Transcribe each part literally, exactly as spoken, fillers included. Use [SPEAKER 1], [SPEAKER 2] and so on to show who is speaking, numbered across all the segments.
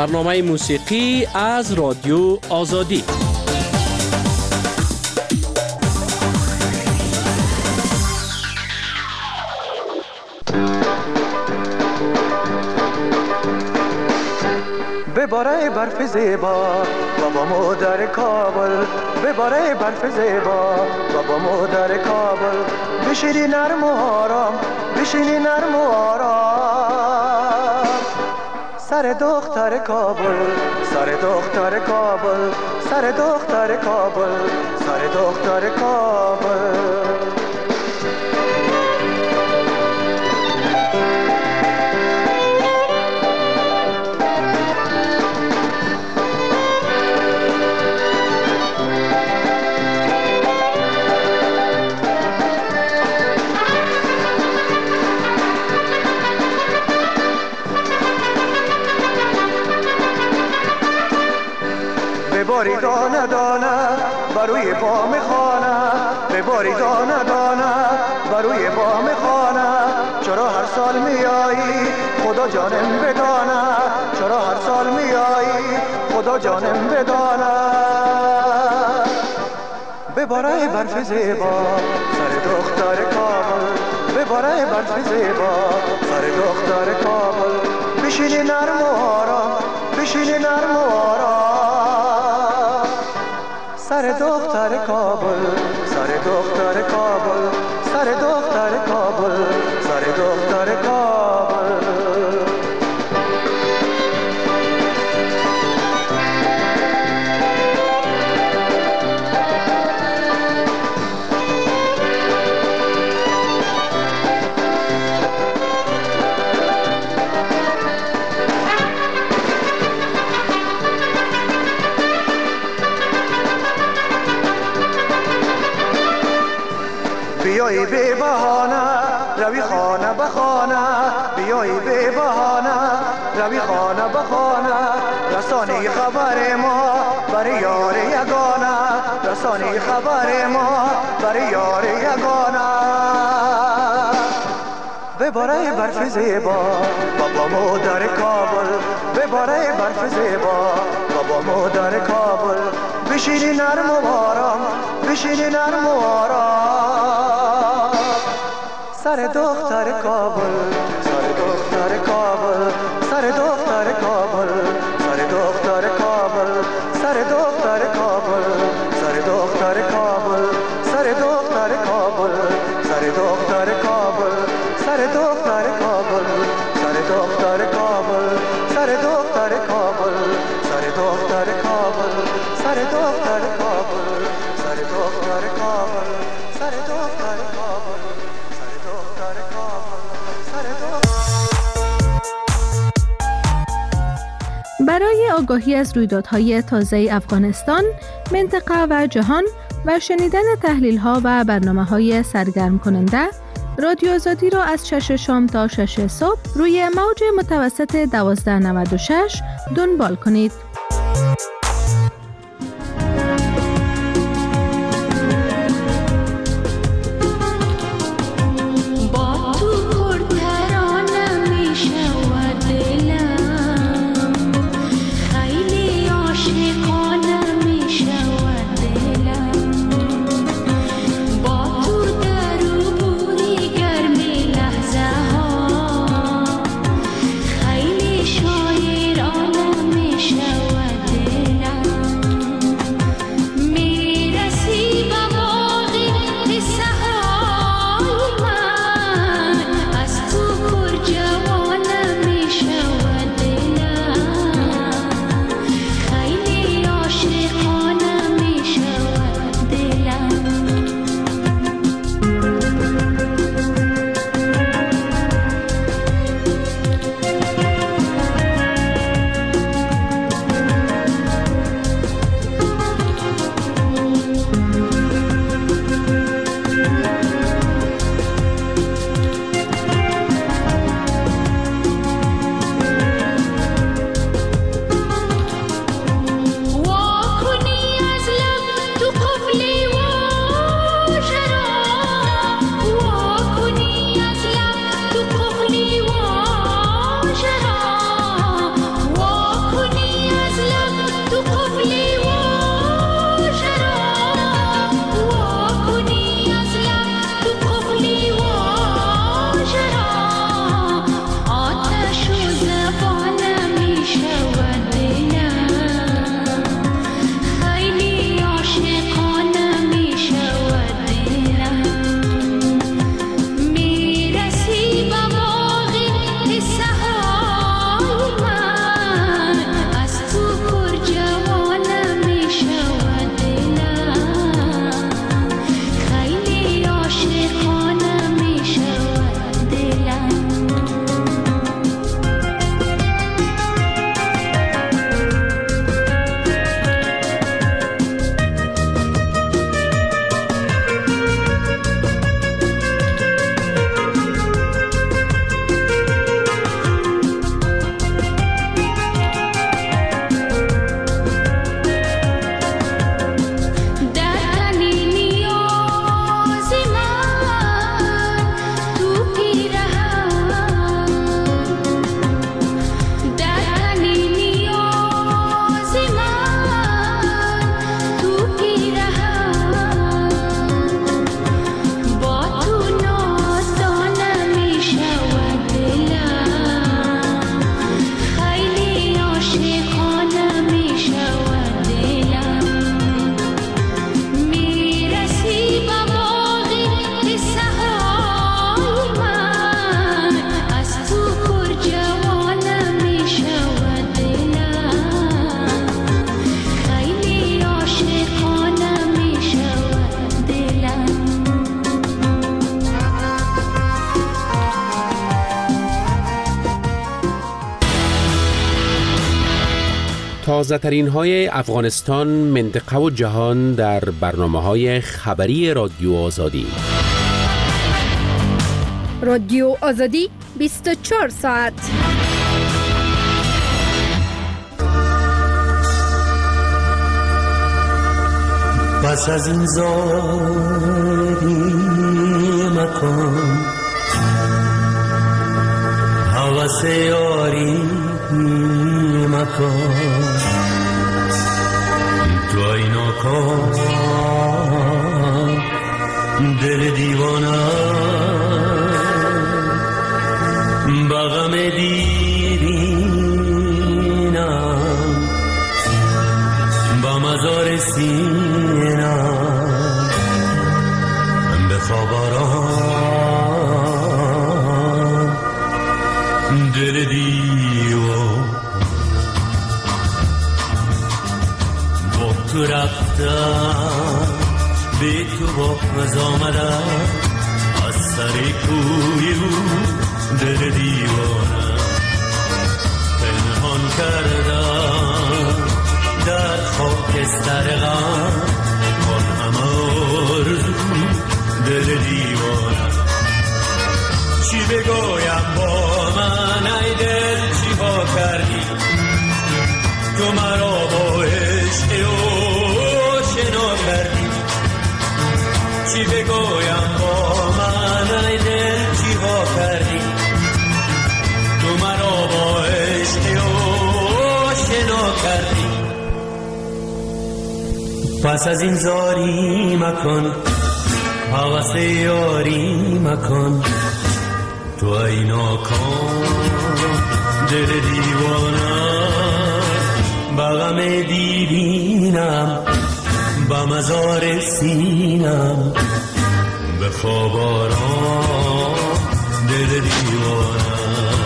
[SPEAKER 1] برنامه موسیقی از رادیو آزادی.
[SPEAKER 2] بباره برف زیبا بابا مادر کابل، بباره برف زیبا بابا مادر کابل، بشینی نرم و آرام، بشینی نرم و آرام، سر دختر کابل، سر دختر کابل، سر دختر کابل، سر دختر کابل. بباری دانه دانه بروی بام خانه، بباری دانه دانه بروی بام خانه، چرا هر سال میایی خدا جانم بدانه، چرا هر سال میایی خدا جانم بدانه، بباره برف زیبا سر دختر کابل، بباره برف زیبا سر دختر کابل، بشینی نرم و آرام، بشینی نرم و آرام، سر دختر کابل، سر دختر کابل، سر دختر کابل، سر دختر کابل. بیایی به بهانه روی خانه به خانه، بیایی به بهانه روی خانه به خانه، رسانی خبر ما برای یار یگانه، رسانی خبر ما برای یار یگانه، بباره برف زیبا بابا مادر کابل، بباره برف زیبا بابا مادر کابل، بشینی نرم و آرام، بشینی نرم و آرام، سر دختر کابل، سر دختر کابل، سر دختر کابل، سر دختر کابل، سر دختر کابل، سر دختر کابل، سر دختر کابل، سر دختر کابل، سر دختر کابل، سر دختر کابل، سر دختر کابل، سر دختر کابل، سر دختر کابل، سر دختر کابل، سر دختر کابل، سر دختر کابل، سر دختر.
[SPEAKER 3] برای آگاهی از رویدادهای تازه افغانستان، منطقه و جهان و شنیدن تحلیل‌ها و برنامه‌های سرگرم کننده، رادیو آزادی را از شش شام تا شش صبح روی موج متوسط دوازده نود و شش دنبال کنید.
[SPEAKER 4] شاعرانم میشود
[SPEAKER 1] تازه ترین های افغانستان، منطقه و جهان در برنامه های خبری رادیو آزادی.
[SPEAKER 3] رادیو آزادی بیست و چهار ساعت.
[SPEAKER 4] پس از این زاری مکن، حوث یاری مکن، تو اینا کن دل دیوانه بغم دیرینم با مزار سینم بخواب آرام دل دیوان با تو رفتم به تو باز آمدم از سر کوی دل دیوانم پنهان کردم در خاکستر غم آن همه آرزو دل دیوانم. چی بگویم با من ای دل چی ها کردی تو مرا با عشق آشنا کردی. چی بگویم با من ای دل چی ها کردی تو مرا با عشق آشنا کردی. پس از این زاری مکن، حوث یاری مکن، تو ای ناکام دل دیوانه بغم دیرینم با مزار سینم به خواب آرام دل دیوانه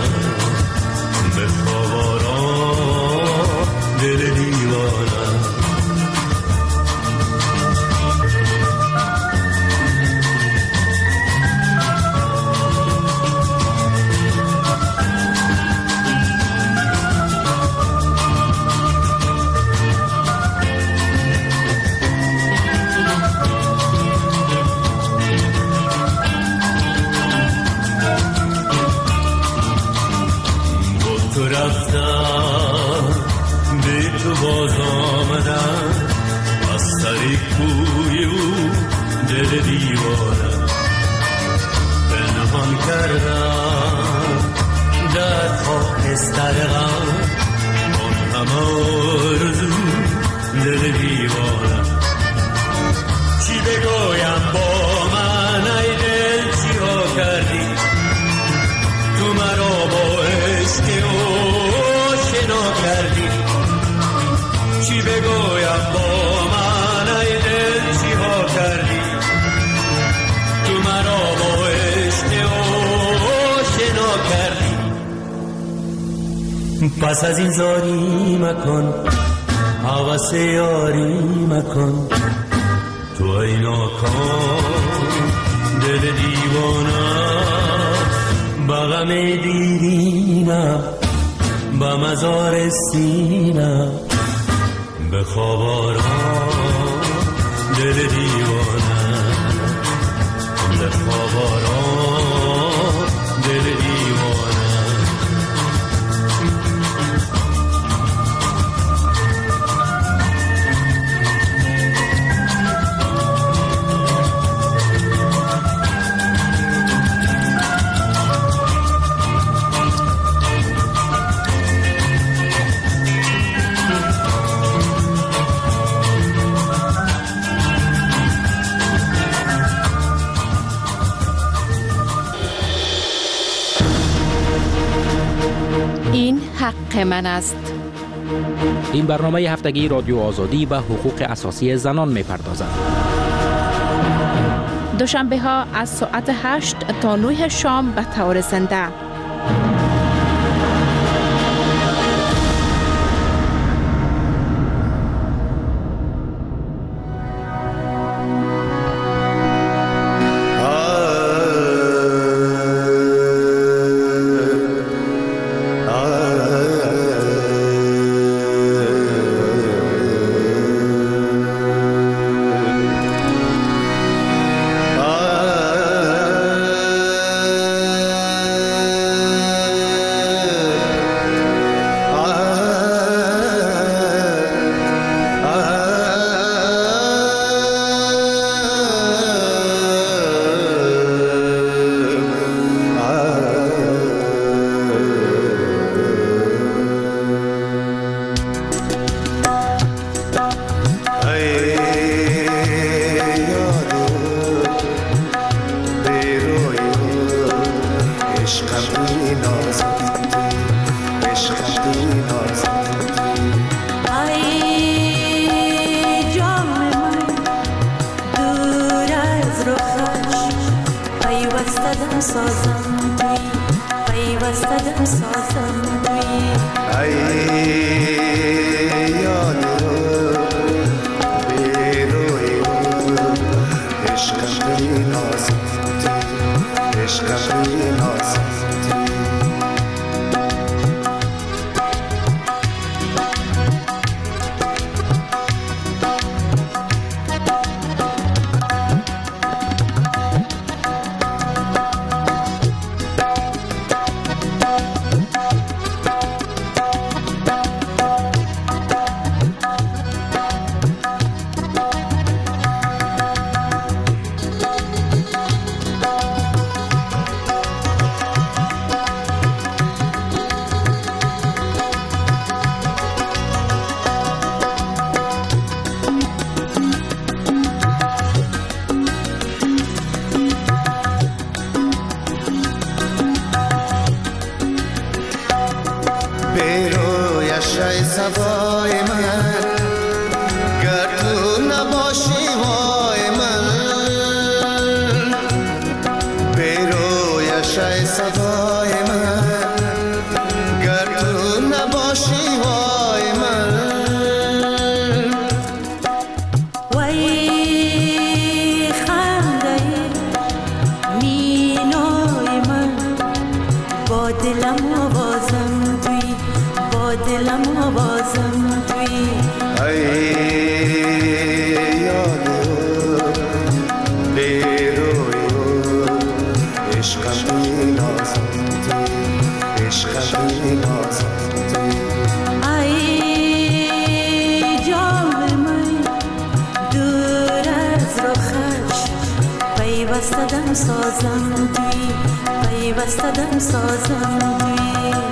[SPEAKER 4] به خواب آرام دل دیوانه. باز آمدم از سر کوی او دل دیوانم پنهان کردم در خاکستر غم آن همه آرزو دل دیوانم. چی بگویم با من ای دل چی ها کردی تو مرا با عشق آشنا کردی. چی بگویم با من ای دل چی ها کردی تو مرا با عشق آشنا کردی. پس از این زاری مکن، حوث یاری مکن، تو ای ناکام دل دیوانه بغم دیرینم با مزار سینم به خواب آرام دل دیوانه به خواب آرام دل دیوانه.
[SPEAKER 3] این حق من است.
[SPEAKER 1] این برنامه هفتگی رادیو آزادی به حقوق اساسی زنان می‌پردازد.
[SPEAKER 3] دوشنبه ها از ساعت هشت تا نه شام به طور زنده.
[SPEAKER 5] دم سازم توی پیوسته دم سازم توی
[SPEAKER 2] ای یاد رو بی روی عشقم بی نازم توی عشقم بی نازم سوای من گر تو نباشی وای من بیرویش ای سوای من گر تو نباشی وای من
[SPEAKER 5] وای خنده مینای من با دلم آوازم توی با دلم آوازم توی
[SPEAKER 2] ای یادو بی روی عشقم بی نازم توی عشقم بی نازم توی
[SPEAKER 5] ای جان من دور از رخش پیوسته دم سازم توی پیوسته دم سازم توی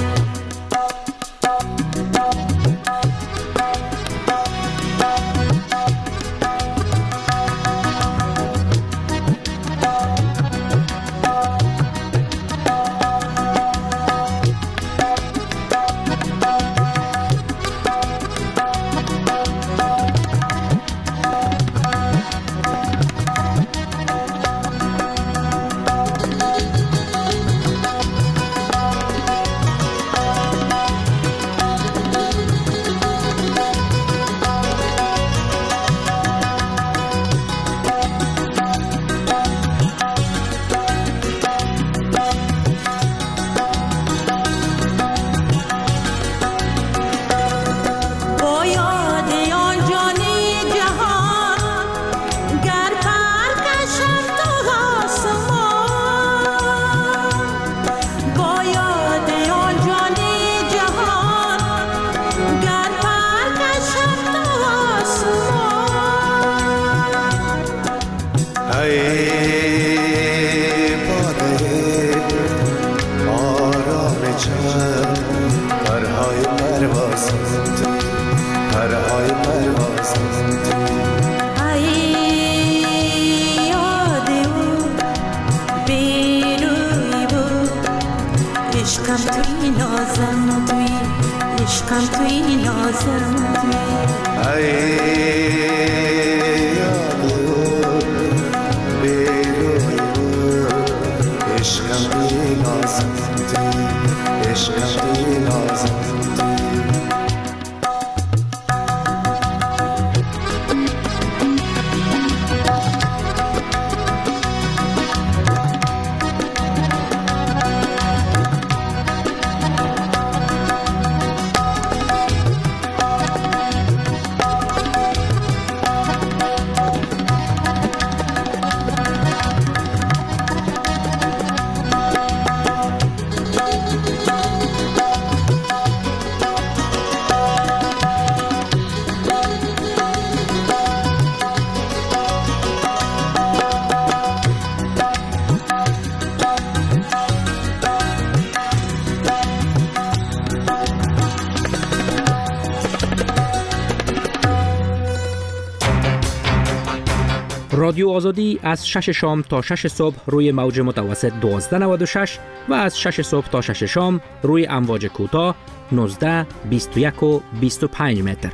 [SPEAKER 6] رادیو آزادی از شش شام تا شش صبح روی موج متوسط دوازده نود و شش و از شش صبح تا شش شام روی امواج کوتاه نوزده، بیست و یک و بیست و پنج متر.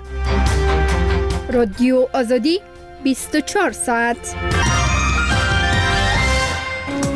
[SPEAKER 3] رادیو آزادی بیست و چهار ساعت.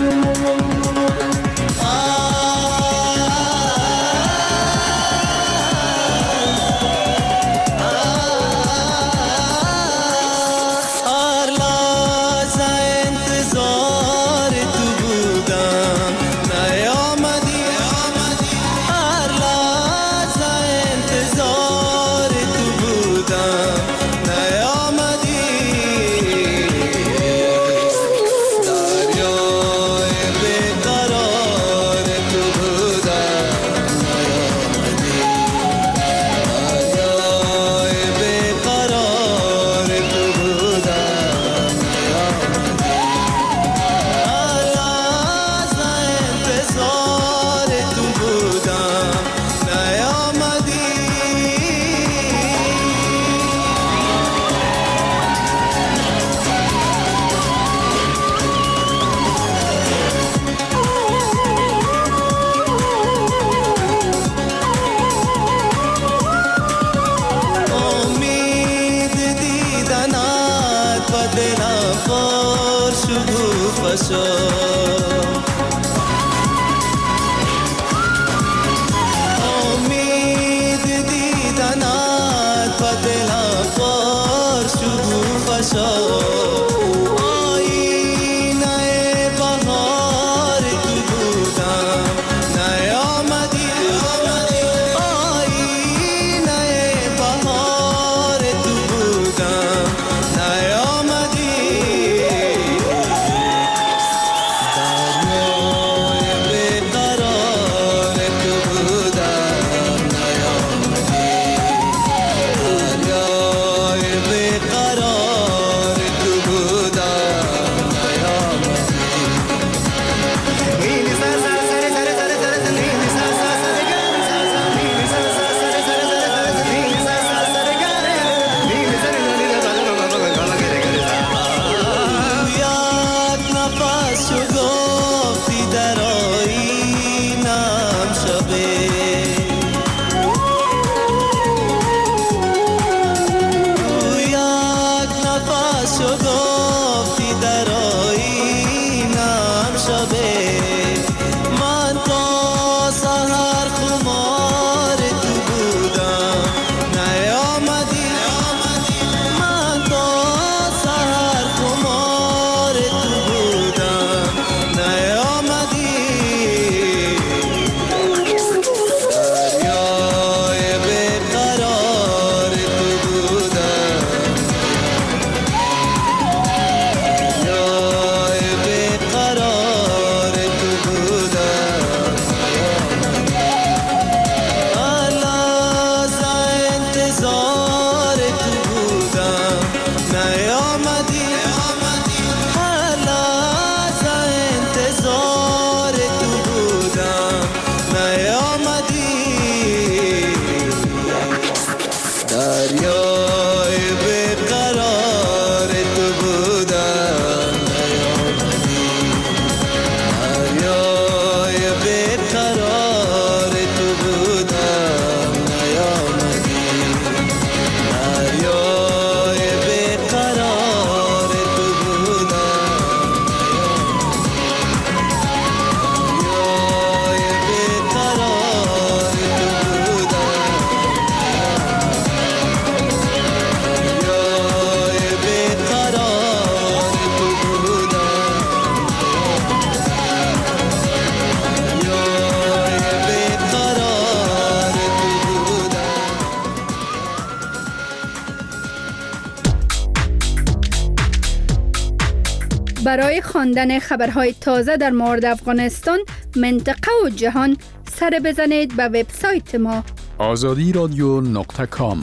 [SPEAKER 3] برای خواندن خبرهای تازه در مورد افغانستان، منطقه و جهان سر بزنید به وبسایت ما
[SPEAKER 7] آزادی رادیو نقطه کام.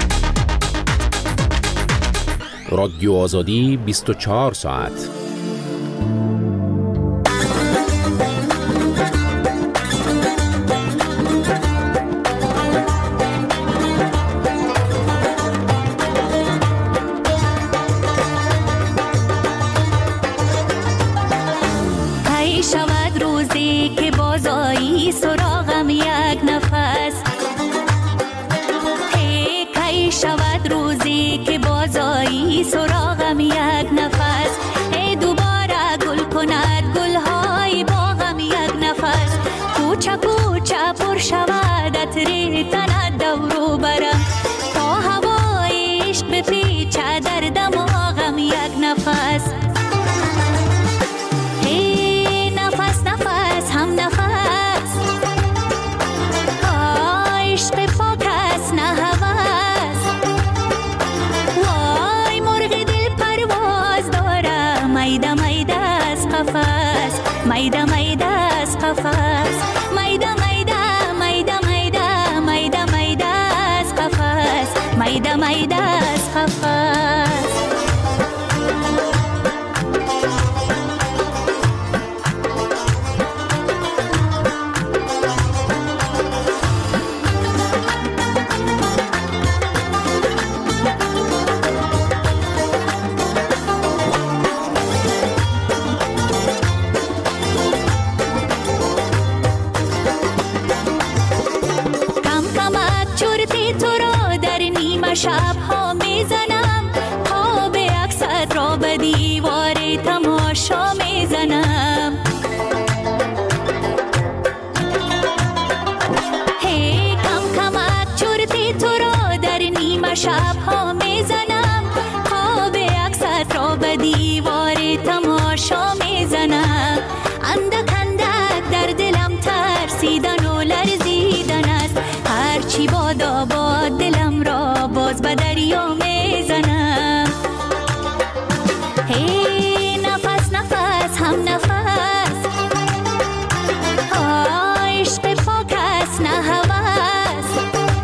[SPEAKER 1] رادیو آزادی بیست و چهار ساعت.
[SPEAKER 5] شود روزی که بازایی سراغم یک نفس، ای کی شود روزی که بازایی سراغم یک نفس، ای دوباره گل کند گلها میده میده از قفس میده میده از قفس میده میده میده میده میده میده از قفس میده میده از قفس شب ها میزنم خواب اکثر را به دیوار تماشا میزنم هی کم کمک چرتی تو را در نیمه شب ها میزنم خواب اکثر را به دیوار تماشا میزنم اندک اندک در دلم ترسیدن و لرزیدن است هرچی بادا باد دلم را باز به دریا میزنم هی نفس نفس هم نفس عشق پاک است نه هوس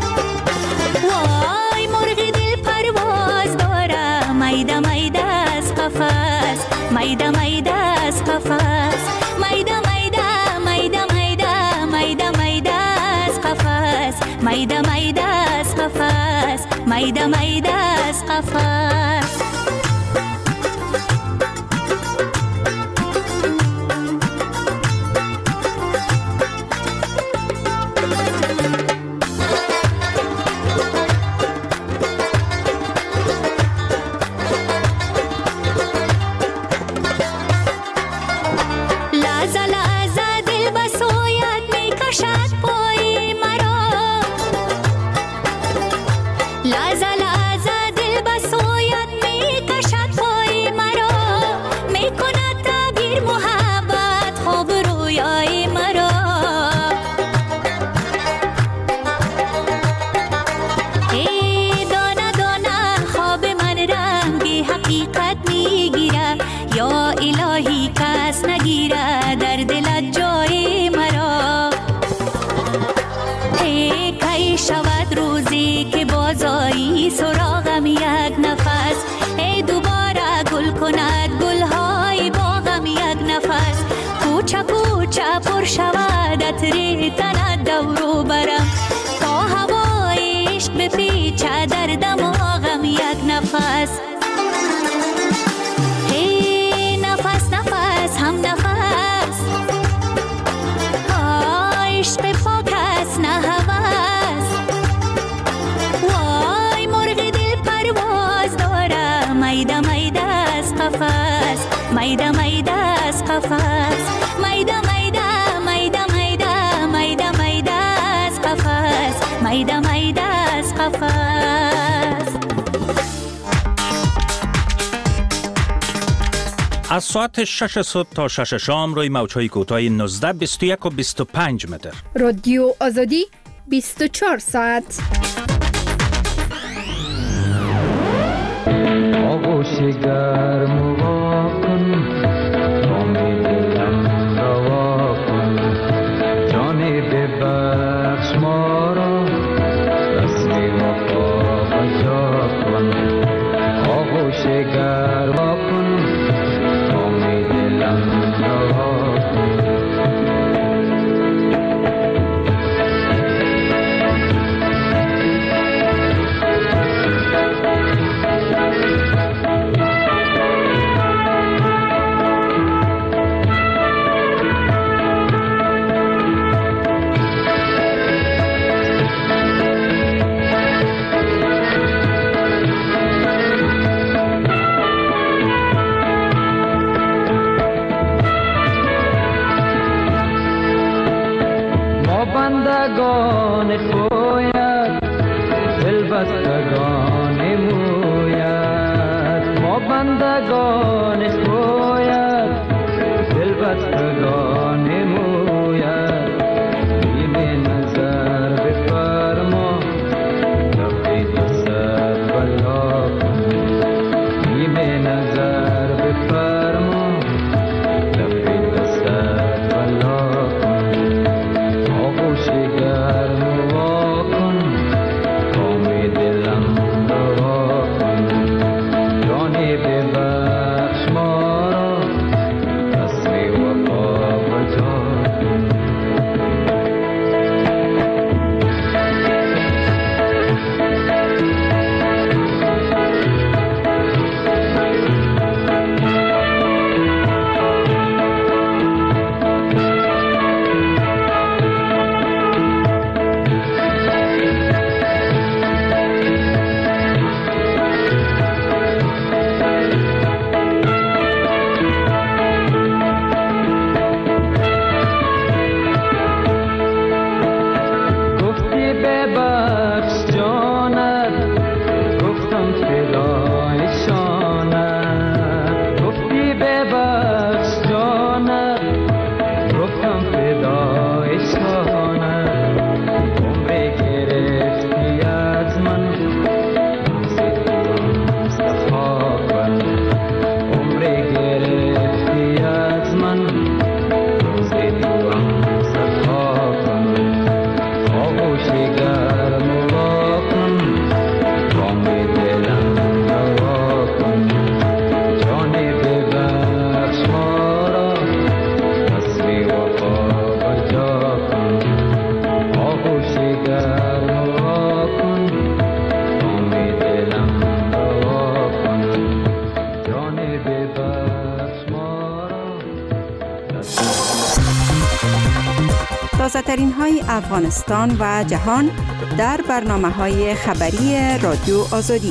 [SPEAKER 5] وای مرغ دل پرواز داره میده میده از قفس میده میده از قفس میده میده میده میده میده میده از قفس میده میده از قفس میده میده از قفس لحظه لحظه دل به سویت میکشد پای مرا لحظه لحظه دل به سویت میکشد پای مرا میکند تعبیر محبت خواب رویای مرا ای دانه دانه خواب من رنگی حقیقت میگیره یا الهی کس نگیره در دلت جای مرا ای کی شود روزی که بازایی سراغم یک نفس ای دوباره گل کند گلهای باغم یک نفس کوچه کوچه پر شود عطر تنت دورو برم تا هوای عشق بپیچه در دماغم یک نفس ای نفس نفس هم نفس عشق پاک است نه هوس وای مرغ دل پرواز داره میده میده از قفس میده میده از قفس میده میده میده میده میده میده از قفس میده میده از قفس
[SPEAKER 8] از ساعت شش صبح تا شش شام روی موج‌های کوتاه نوزده بیست و یک و بیست و پنج متر.
[SPEAKER 3] رادیو آزادی بیست و چهار ساعت.
[SPEAKER 9] آغوش گرم و واکن امید دلم روا کن جانی ببخش ما را رسمی وفا بجا کن آغوش گرم واکن امید دلم روا کن بندگان کویت دل بستگان مویت ما بندگان کویت دل بستگان مویت بیم نظر بفرما تفید سر بلا کن بیم نظر بفرما
[SPEAKER 10] تازه ترین های افغانستان و جهان در برنامه های خبری رادیو آزادی.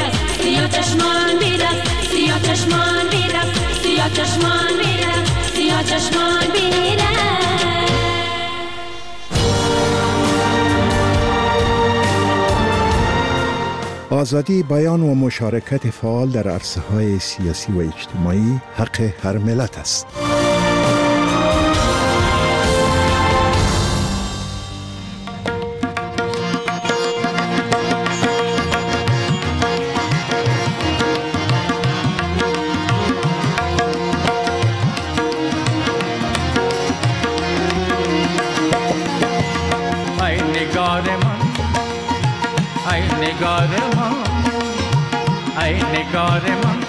[SPEAKER 11] چشمان میرفت سیاه چشمان میرفت سیاه
[SPEAKER 5] تا چشمان بینیره.
[SPEAKER 11] آزادی بیان و مشارکت فعال در عرصه‌های سیاسی و اجتماعی حق هر ملت است.
[SPEAKER 12] ای نگار من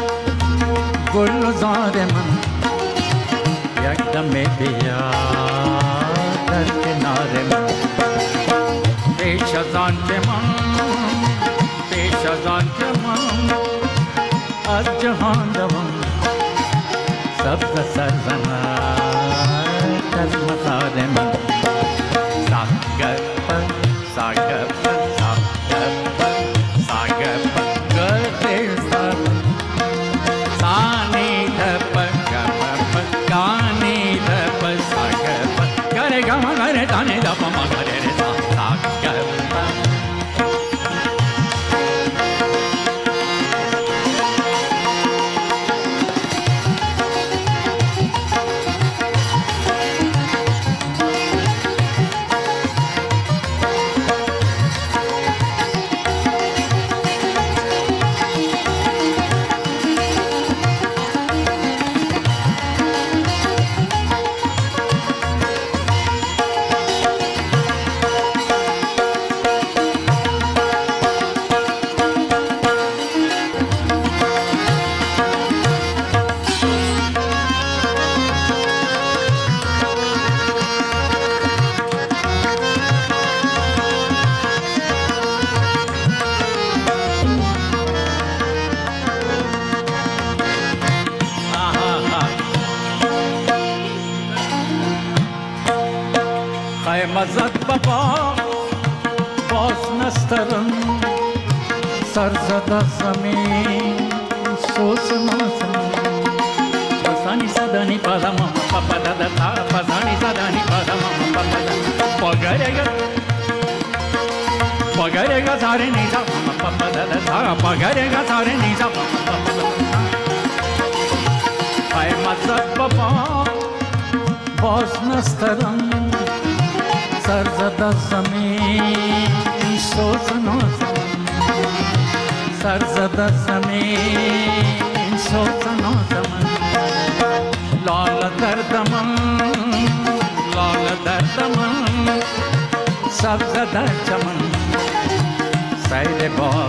[SPEAKER 12] گلزار من یک دم بیا در کنار من پیش از آن که من پیش از آن که من از جهان دوم سبز سرزند از مزار من ساگر پر ساگر پر ساگر پر ساگر پر Dane da pa magare re sa sa ga pa مزد بابا باز نسترم سرزده زمین سوس نازم پسانی صدانی پادم پاپا دادا تا پسانی صدانی پادم پاپا دادا پاگرگا پاگرگا ساره نیزا پاپا دادا تا پاگرگا ساره نیزا پاپا دادا ای مزد بابا باز نسترم سرزده زمین سوز نازم سرزده زمین سوز نازم لال درد من لال درد من سبز در چمن سیل باغ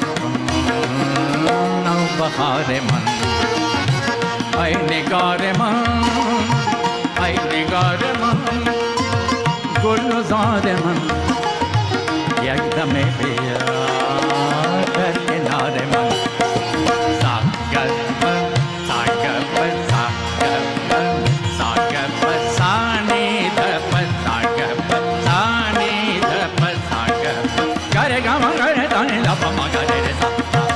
[SPEAKER 12] نو بهار من ای نگار من ای نگار من گلزار من یک دم بیا در کنار من ساگر پر ساگر پر ساگر پر ساگر پر سانی در پر ساگر پر سانی در پر ساگر پر گره گما گره دانی لپا ما گره رسا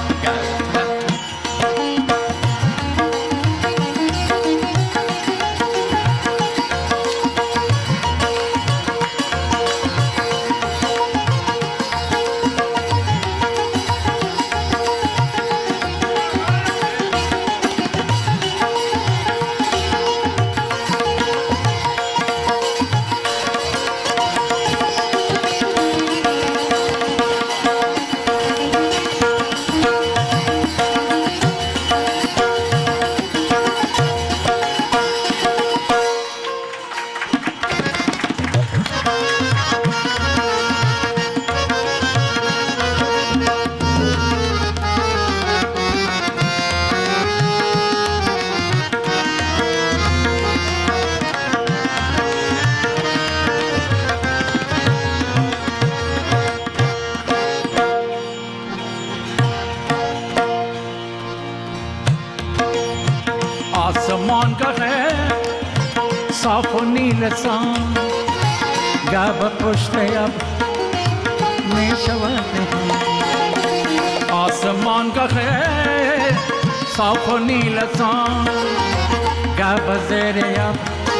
[SPEAKER 12] آسمان کا ہے صاف و نیل سان گاب پشت اب میں شوات ہیں آسمان کا ہے صاف و نیل سان گاب زیر اب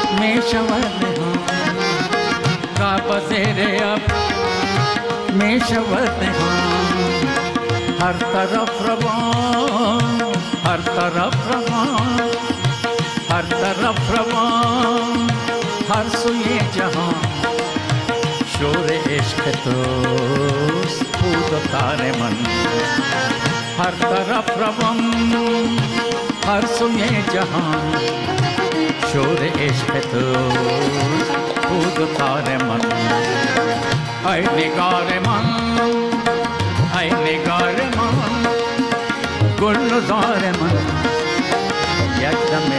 [SPEAKER 12] می شود نهان کعبه زیر اب می شود نهان هر طرف روان هر طرف روان هر طرف روان هر سوی جهان شور عشق توست بود و تار من هر طرف روان هر سوی جهان شور عشق توست بود و تار من ای نگار من ای نگار من گلزار من یک دم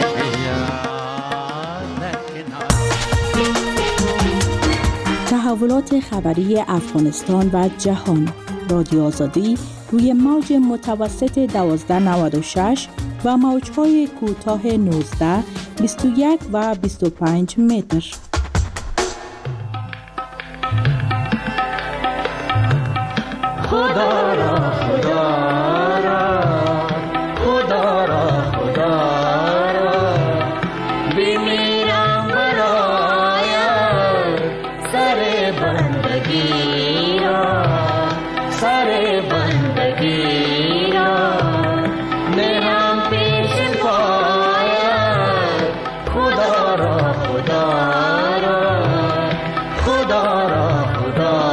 [SPEAKER 13] تحولات خبری افغانستان و جهان رادیو آزادی روی موج متوسط دوازده نود و شش و موج‌های کوتاه نوزده، بیست و یک و بیست و پنج متر.
[SPEAKER 2] خدا را خدا را خدا را خدا را بمیرم برایت سر بندگی را سر بندگی را نرم پیش پایت خدا را خدا را خدا را خدا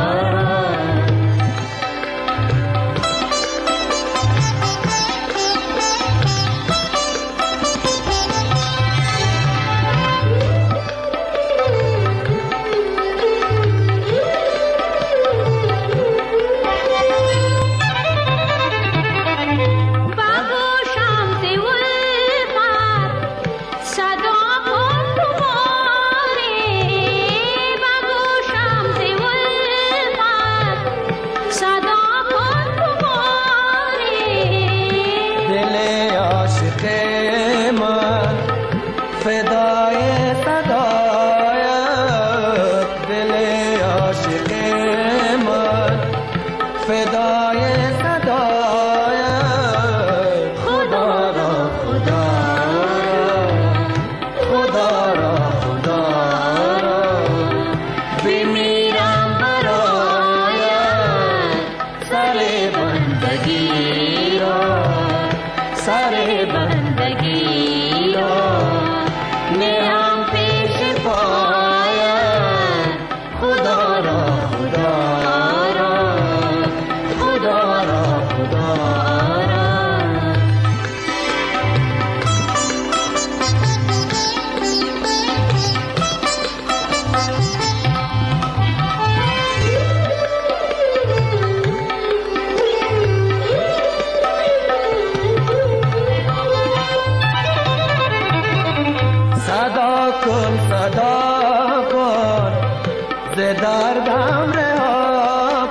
[SPEAKER 2] دردم رها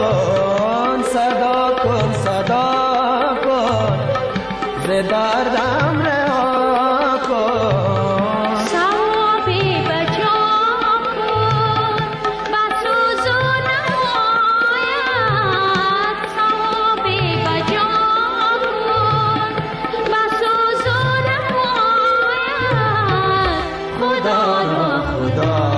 [SPEAKER 2] کن صدا کن صدا کن ز دردم رها کن
[SPEAKER 5] ثوابی بجا کن بسوز و نماید ثوابی بجا کن بسوز و نماید خدا را خدا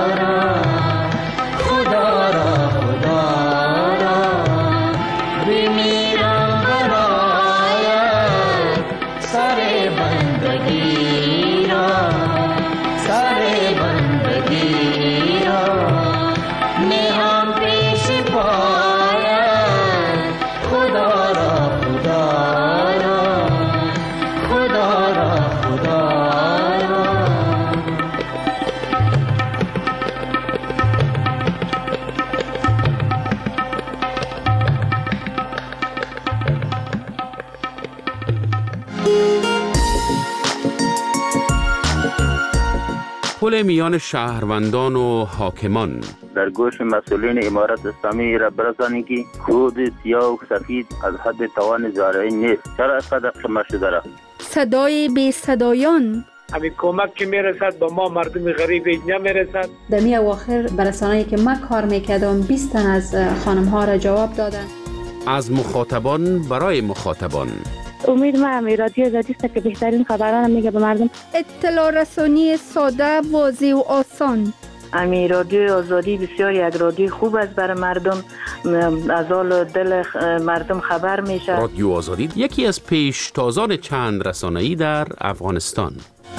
[SPEAKER 1] پل میان شهروندان و حاکمان
[SPEAKER 14] در گوش مسئولین امارت اسلامی را برسانید که خود سیاه و سفید از حد توان زارعی نیست. چرا اینقدر خمه شده را؟
[SPEAKER 15] صدای بی صدایان
[SPEAKER 16] همین کمک که میرسد به ما مردم غریب نمیرسد.
[SPEAKER 15] در می اواخر برسانه‌ای که ما کار میکردم بیست تن از خانم ها را جواب دادن.
[SPEAKER 1] از مخاطبان برای مخاطبان
[SPEAKER 17] امید ما همین رادیو آزادی است که بهترین خبران میگه به مردم.
[SPEAKER 18] اطلاع رسانی ساده، واضح و آسان.
[SPEAKER 19] امی رادیو آزادی بسیار یک رادیو خوب است برای مردم، از حال دل مردم خبر میشه.
[SPEAKER 1] رادیو آزادی یکی از پیشتازان چند رسانه‌ای در افغانستان.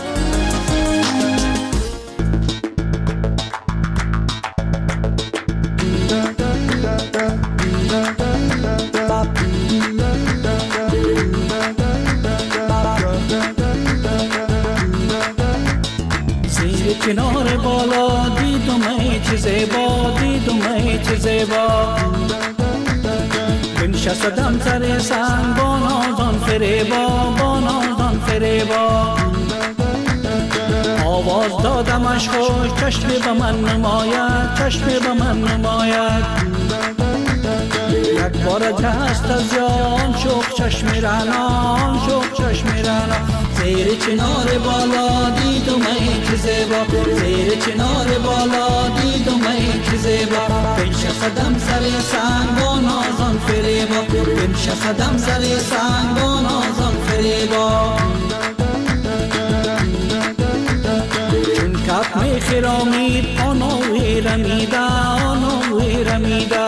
[SPEAKER 20] کنار بالا دیدم ای چه زیبا، دیدم ای چه زیبا، بنشستم سر سنگ با نازان فریبا، با نازان فریبا، آواز دادمش خوش چشم به من نماید، چشم به من نماید، یک بار دست از یان شوق چشم رنان، شوق چشم رنان، زیر چنار بالا دیدم ای چه زیبا، زیر چنار بالا دیدم ای چه زیبا، بنشستم سر سنگ با نازان فریبا، بنشستم سر سنگ با نازان فریبا، چون کپ می خرامید آنوی رمیده، آنوی رمیده،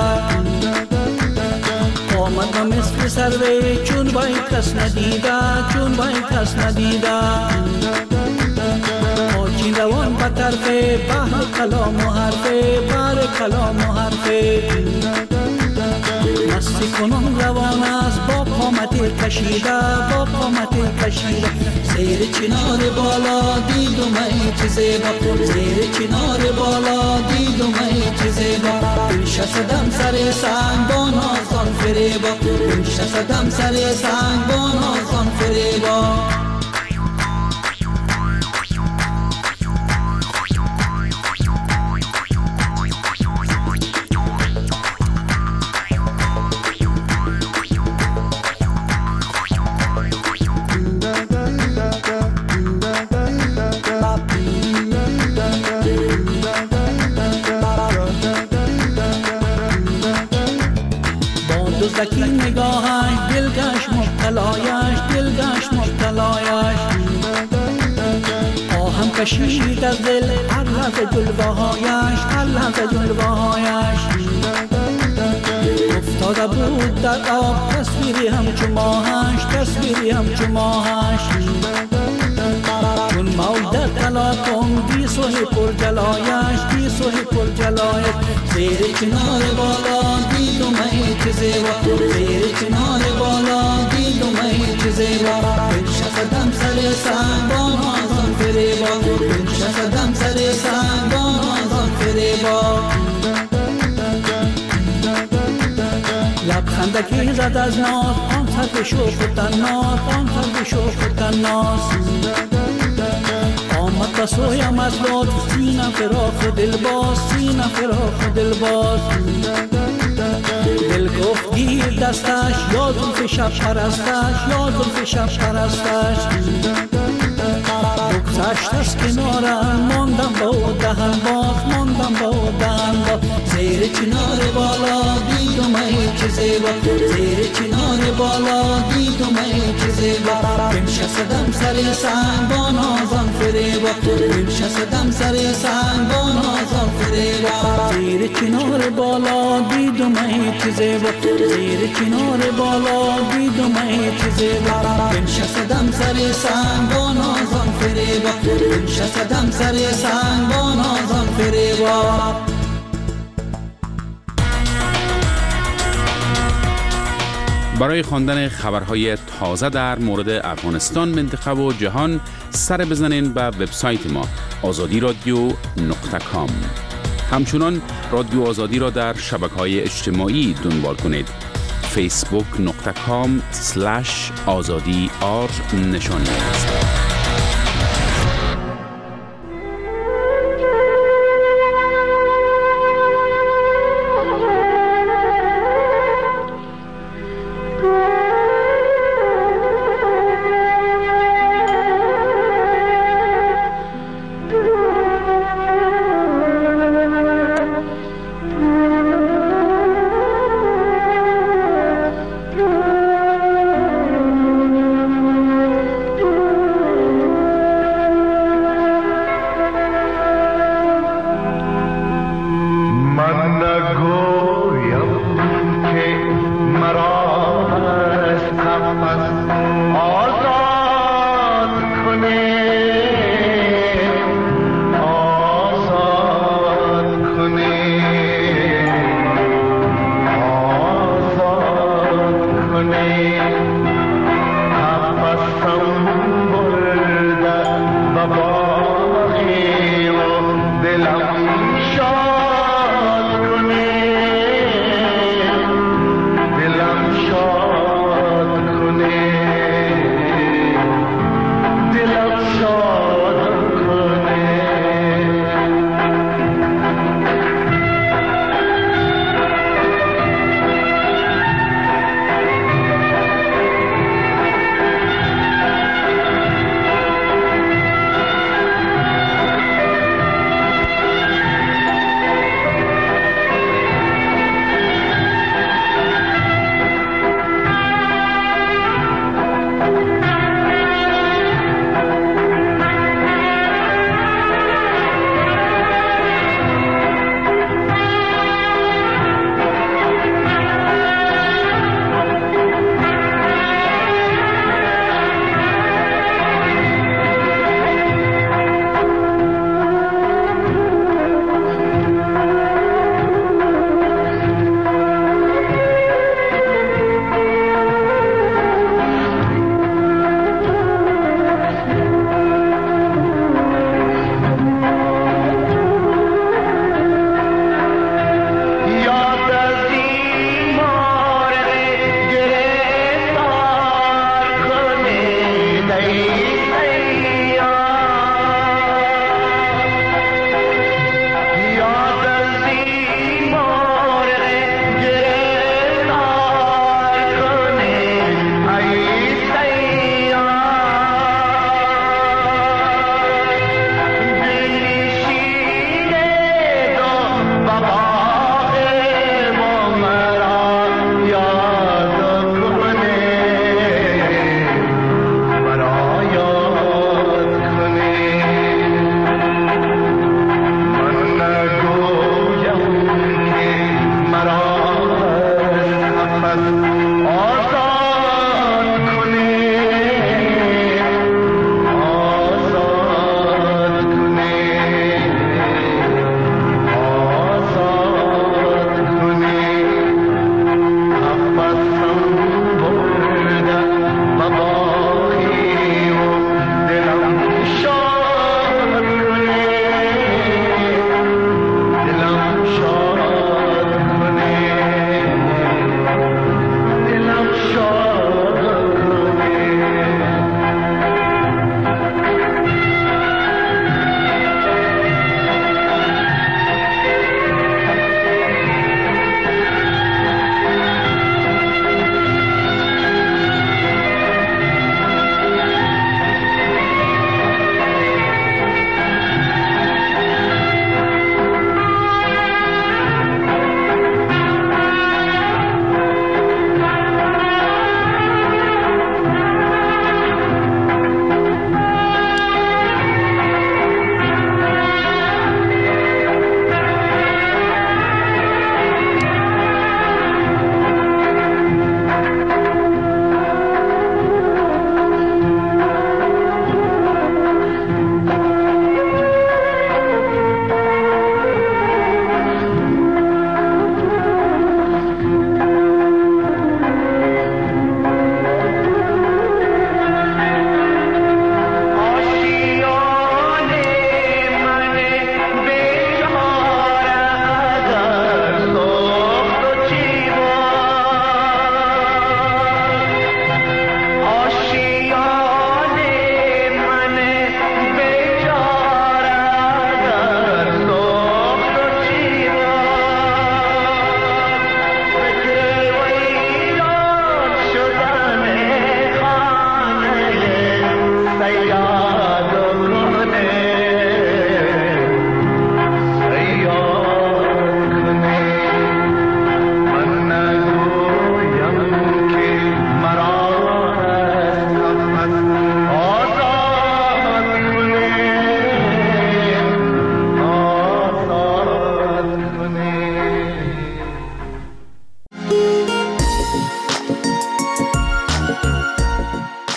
[SPEAKER 20] آمدم مثل سروی چون بای کس ندیده، چون بای کس ندیده، آچین روان به طرف بحر کلام و حرفه، بحر کلام و حرفه، مستی کنم روان است با قامت کشیده، با قامت کشیده، زیر چنار بالا دیدم ای چه زیبا، زیر چنار بالا دیدم ای چه زیبا، بنشستم سر سنگ با نازان فریبا، بنشستم سر سنگ با نازان فریبا، دزدکی نگاهش دلگش مبتلایش، دلگش مبتلایش، آهم کشید از دل هر لحظه جلوهایش، هر لحظه جلوهایش، افتاده بود در آب تصویری همچو ماهش، تصویری همچو ماهش، چون موج در تلاطم بی سوی پر جلایش، بی سوی پر جلایش، زیر چنار بالا دیدم ای چه زیبا، زیر چنار بالا دیدم ای چه زیبا، بنشستم سر سنگ با نازان فریبا، بنشستم سر سنگ با نازان فریبا، لبخندکی زد از ناز آن طرف شوخ و طناز، آن طرف شوخ و طناز، آمد بسویم از لطف سینه فراخ و دلباز، سینه فراخ و دلباز، دل گفت گیر دستش یا زلف شب پرستش، یا زلف شب پرستش، بگذشت از کنارم ماندم با او دهن باز، ماندم با او دهن باز، زیر چنار بالا دیدم ای چه زیبا، زیر چنار بالا دیدم ای چه زیبا، بنشستم سر سنگ با نازان فریبا، بنشستم سر سنگ با نازان فریبا، زیر چنار بالا دیدم ای چه زیبا، زیر چنار بالا دیدم ای چه زیبا، بنشستم سر سنگ با نازان فریبا، بنشستم سر سنگ با نازان فریبا.
[SPEAKER 1] برای خواندن خبرهای تازه در مورد افغانستان، منطقه و جهان سر بزنین به وبسایت ما آزادی رادیو نقطه کام. همچنان رادیو آزادی را در شبکه‌های اجتماعی دنبال کنید. فیسبوک نقطه کام سلش آزادی آر نشانی است.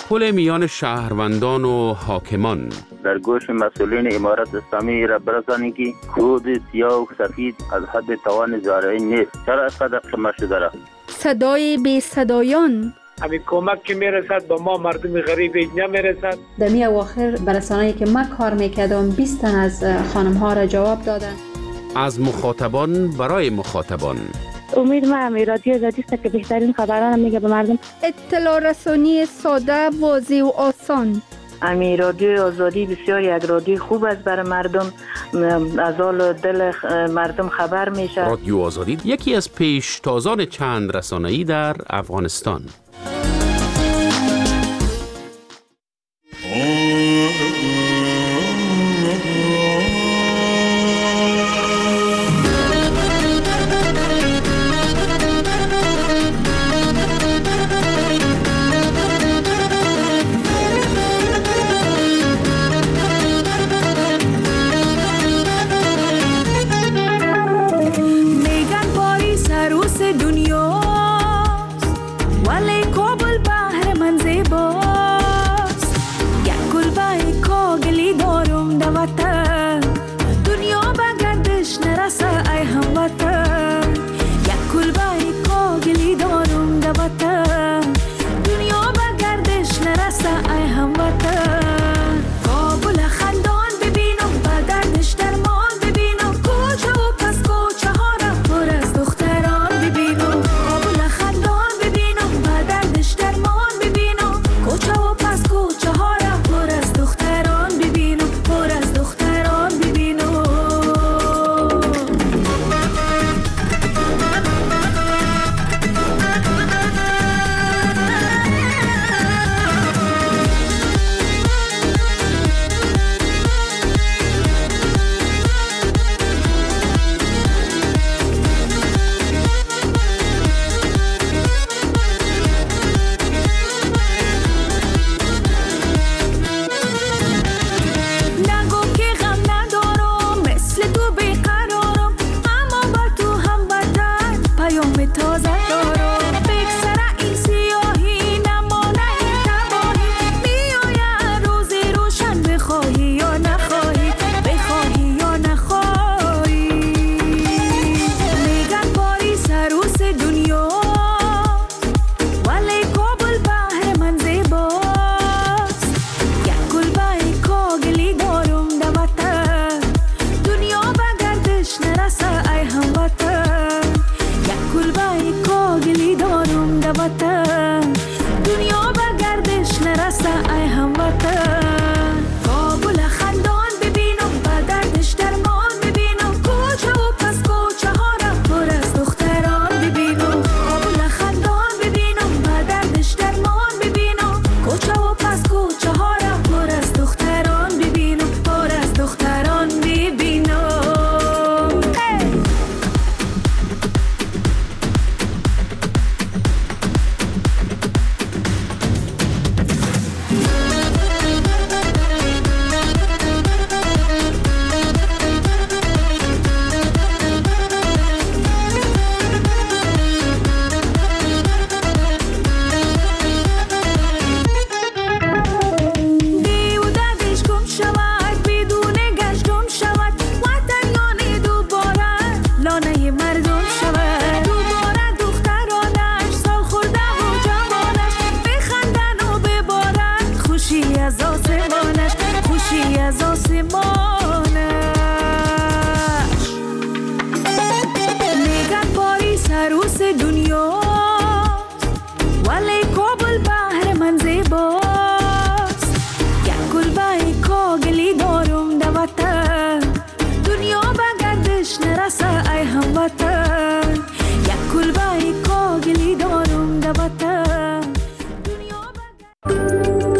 [SPEAKER 1] پل میان شهروندان و حاکمان.
[SPEAKER 14] در گوش مسئولین امارت اسلامی را برسانید که کود سیاه و سفید از حد توان زارعین نیست. چرا اینقدر شما شده را؟
[SPEAKER 18] صدای بی صدایان.
[SPEAKER 16] همین کمک که میرسد با ما مردم غریب نمیرسد.
[SPEAKER 15] در می اواخر برسانه‌ای که من کار میکردم بیست تن از خانم ها را جواب دادن.
[SPEAKER 1] از مخاطبان برای مخاطبان.
[SPEAKER 17] امید ما رادیو آزادی است که بهترین خبران میگه به مردم.
[SPEAKER 18] اطلاع رسانی ساده، واضح و آسان.
[SPEAKER 19] امی رادیو آزادی بسیار یک رادیو خوب است برای مردم، از حال دل مردم خبر میشه.
[SPEAKER 1] رادیو آزادی یکی از پیشتازان چند رسانه‌ای در افغانستان.
[SPEAKER 21] دنیا به گردش نرسه ای هموطن.